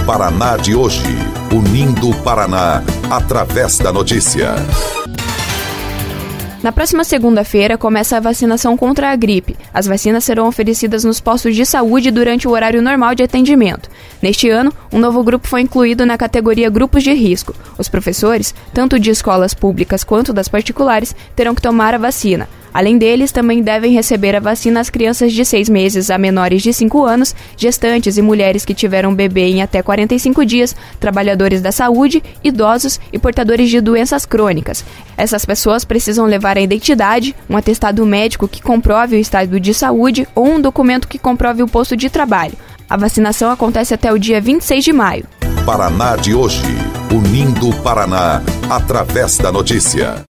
Paraná de hoje, unindo o Paraná através da notícia. Na próxima segunda-feira começa a vacinação contra a gripe. As vacinas serão oferecidas nos postos de saúde durante o horário normal de atendimento. Neste ano, um novo grupo foi incluído na categoria Grupos de Risco. Os professores, tanto de escolas públicas quanto das particulares, terão que tomar a vacina. Além deles, também devem receber a vacina as crianças de 6 meses a menores de 5 anos, gestantes e mulheres que tiveram bebê em até 45 dias, trabalhadores da saúde, idosos e portadores de doenças crônicas. Essas pessoas precisam levar a identidade, um atestado médico que comprove o estado de saúde ou um documento que comprove o posto de trabalho. A vacinação acontece até o dia 26 de maio. Paraná de hoje, unindo o Paraná através da notícia.